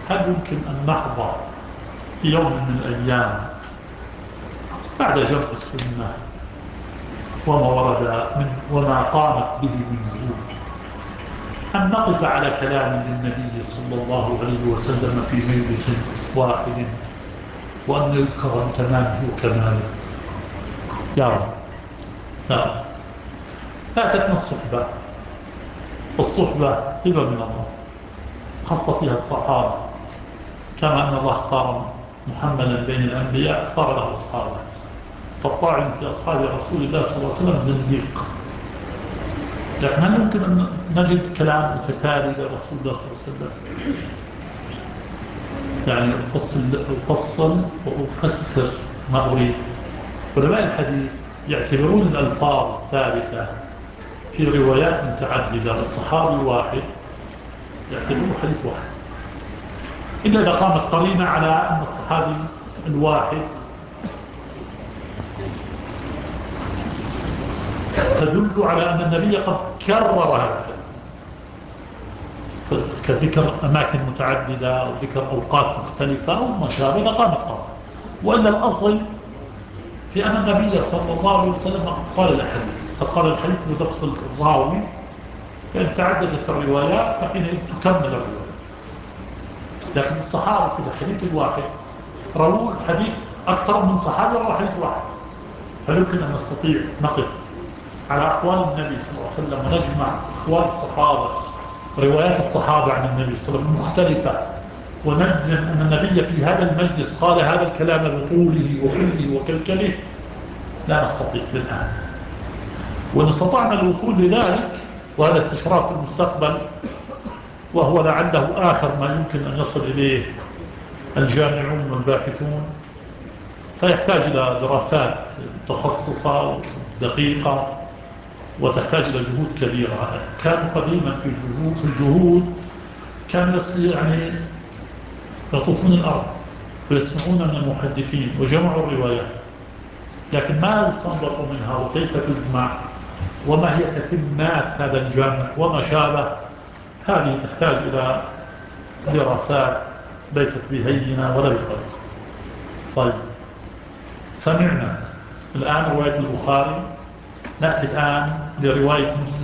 هل يمكن أن نحظى في يوم من الأيام بعد جمع السنة وما ورد وما قامت به من جهود أن نقف على كلام للنبي صلى الله عليه وسلم في مجلس واحد وأن يذكر تمامه وكماله؟ يا رب يا رب. فاتتنا الصحبة هبة من الله خاصة فيها الصحابة، كما أن الله اختار محمدا بين الأنبياء اختار له أصحابه، فالطاعن في أصحاب رسول الله صلى الله عليه وسلم زنديق. لكن هل يمكن أن نجد كلام متتالي لرسول الله صلى الله عليه وسلم؟ يعني أفصل وأفسر ما أريد. علماء الحديث يعتبرون الألفاظ الثابتة في روايات متعددة الصحابي الواحد يعتبروه حديث واحد، إلا إذا قامت قرينة على أن الصحابي الواحد تدل على أن النبي قد كرر هذا الحديث، كذكر أماكن متعددة أو ذكر أوقات مختلفة أو ما شابه، إذا قامت قرينة. وإلا الأصل في أن النبي صلى الله عليه وسلم قال الحديث، قد قال الحديث بلفظ الراوي، فإن تعددت الروايات فحينئذ تكمل الرواية. لكن الصحابة في الحديث الواحد رووا الحديث أكثر من صحابي رووا حديث واحد. هل يمكن أن نستطيع نقف على أقوال النبي صلى الله عليه وسلم ونجمع أقوال الصحابة روايات الصحابة عن النبي صلى الله عليه وسلم مختلفة ونجزم أن النبي في هذا المجلس قال هذا الكلام بطوله وكله وكلكله؟ لا نستطيع الآن. وإن استطعنا الوصول لذلك، وهذا استشراف المستقبل وهو لعله آخر ما يمكن أن يصل إليه الجامعون والباحثون، فيحتاج إلى دراسات متخصصة ودقيقة وتحتاج إلى جهود كبيرة. كانوا قديما في الجهود كانوا يعني يطوفون الأرض ويسمعون من المحدثين وجمعوا الروايات، لكن ما يستنبط منها وكيف تجمع وما هي تتمات هذا الجمع وما شابه، هذه تحتاج إلى دراسات ليست بهينة ولا بقليلة. طيب، سمعنا الآن رواية البخاري، نأتي الآن لرواية مسلم.